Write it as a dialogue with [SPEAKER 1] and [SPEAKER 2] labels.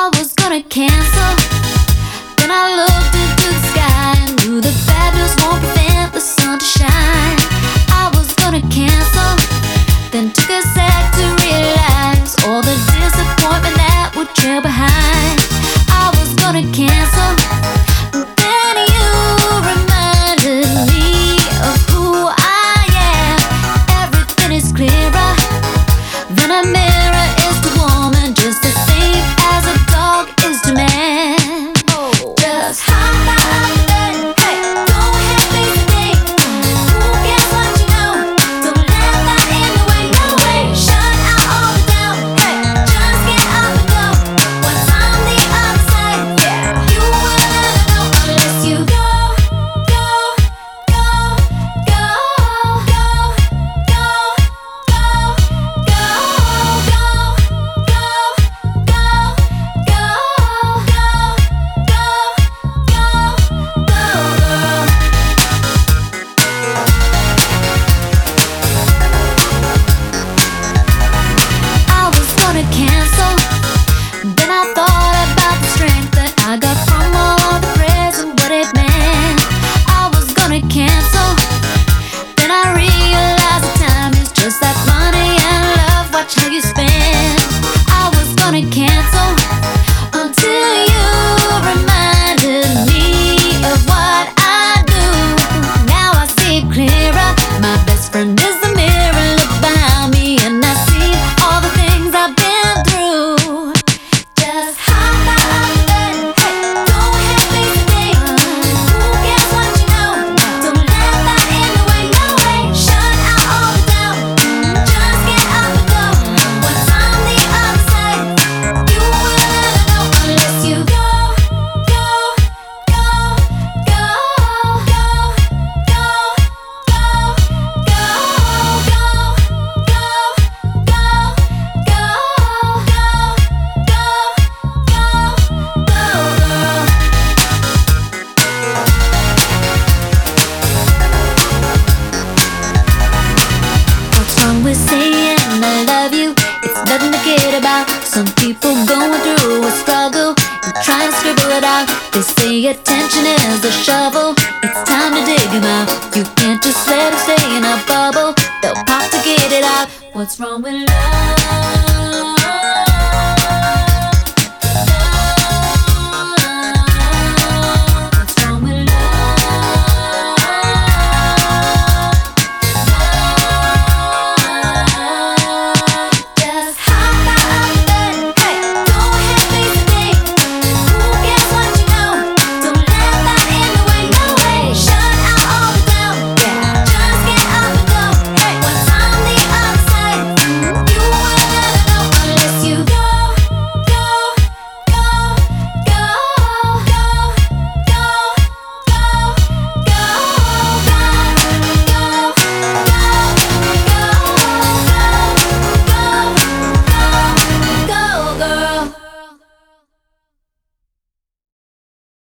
[SPEAKER 1] I was gonna cancel. Then I looked into the sky and knew the bad news won't prevent the sun to shine. I was gonna cancel, then took a sec to realize all the disappointment that would trail behind. I was gonna cancel, then you reminded me of who I am. Everything is clearer than a mirror is to woman, just the same as a dog is to man. Just hop out of bed, hey, go ahead, face the day. Who cares what you know? Don't let that in the way, no way. Shut out all the doubt, hey, just get up and go. What's on the other side? Yeah, you will never know unless you go, go, go, go, go, go, go, go, go, go, I was gonna cancel. Then I thought about the strength that I got from all of the prayers and what it meant. I was gonna cancel. Then I realized the time is just like money and love. Watch how you spend. I was gonna cancel until you reminded me of what I do. Now I see it clearer. My best friend is the mirror. Look behind me and I see all the things I've been through. Just hop out of bed, hey, go ahead, face the day. Who cares what you know? Don't let that in the way, no way. Shut out all the doubt, just get up and go. What's on the other side? You will never know unless you go, go, go, go, go, go, go, go, go, go, go, go, go, go, go. What's wrong with saying I love you? It's nothing to kid about. Some people going through a struggle and trying to scribble it out. They say attention is a shovel. It's time to dig 'em out. You can't just let 'em stay in a bubble. They'll pop to get it out. What's wrong with